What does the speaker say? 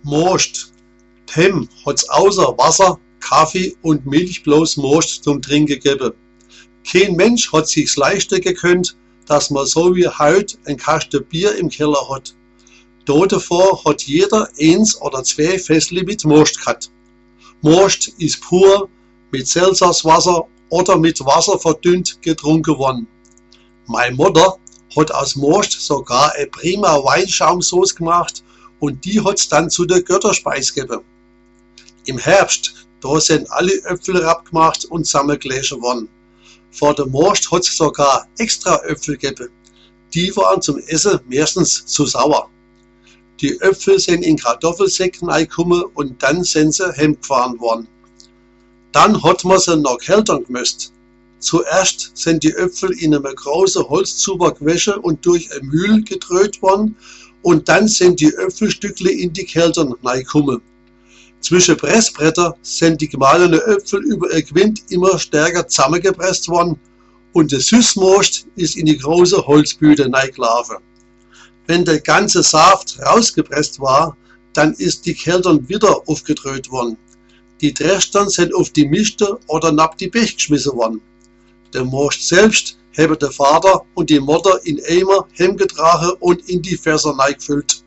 Most. Hem hat's außer Wasser, Kaffee und Milch bloß Most zum Trinken gegeben. Kein Mensch hat sich's leisten gekönnt, dass man so wie heut ein Kasten Bier im Keller hat. Davor hat jeder eins oder zwei Fässli mit Most gehabt. Most ist pur mit Seltzerswasser oder mit Wasser verdünnt getrunken worden. Meine Mutter hat aus Most sogar eine prima Weinschaumsauce gemacht und die hat's dann zu der Götterspeis gegeben. Im Herbst, da sind alle Äpfel abgemacht und zusammengelesen worden. Vor dem Most hat's sogar extra Äpfel gegeben. Die waren zum Essen meistens zu sauer. Die Äpfel sind in Kartoffelsäcken reingekommen und dann sind sie heimgefahren worden. Dann hat man sie noch kältern gemusst. Zuerst sind die Äpfel in einem großen Holzzuber gewaschen und durch ein Mühl gedreht worden und dann sind die Äpfelstückle in die Kältern reingekommen. Zwischen Pressbretter sind die gemahlenen Äpfel über ein Gewinde immer stärker zusammengepresst worden und der Süßmost ist in die große Holzbühne reingelaufen. Wenn der ganze Saft rausgepresst war, dann ist die Kältern wieder aufgedreht worden. Die Trestern sind auf die Mischte oder nab die Bech geschmissen worden. Der Most selbst haben der Vater und die Mutter in Eimer heimgetragen und in die Fässer reingefüllt.